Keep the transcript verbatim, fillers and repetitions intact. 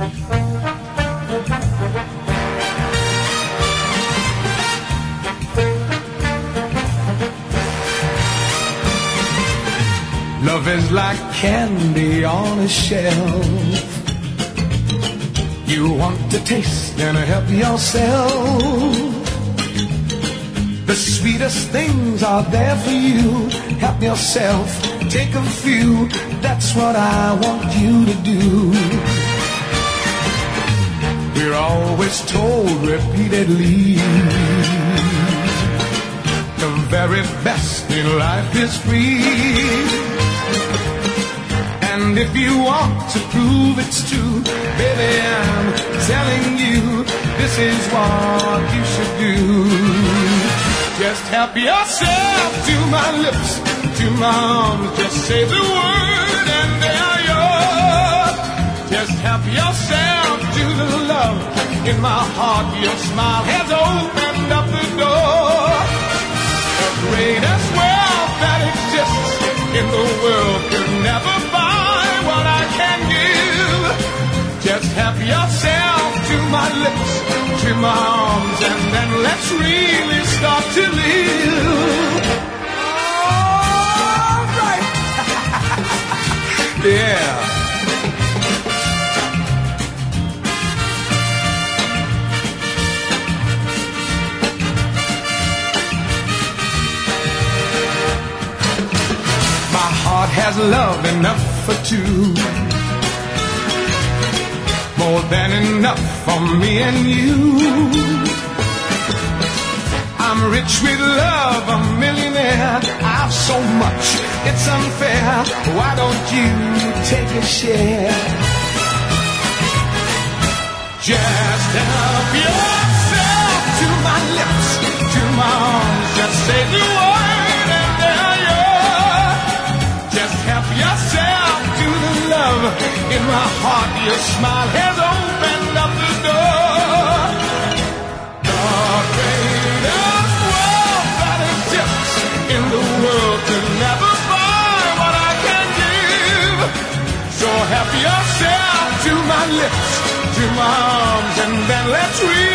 Love is like candy on a shelf. You want to taste and help yourself. The sweetest things are there for you. Help yourself, take a few. That's what I want you to do. We're always told repeatedly the very best in life is free. And if you want to prove it's true, baby, I'm telling you, this is what you should do. Just help yourself to my lips, to my arms, just say the word and they are yours. Just help yourself to the love in my heart. Your smile has opened up the door. The greatest wealth that exists in the world could never buy what I can give. Just help yourself to my lips, to my arms, and then let's really start to live. All right. Yeah. My heart has love enough for two, more than enough for me and you. I'm rich with love, a millionaire. I've so much, it's unfair. Why don't you take a share? Just help yourself to my lips, to my arms. Just say the word and there you are. Just help yourself to the love in my heart. Your smile has opened up the door. The greatest wealth that exists in the world could never buy what I can give. So help yourself to my lips, to my arms, and then let's read.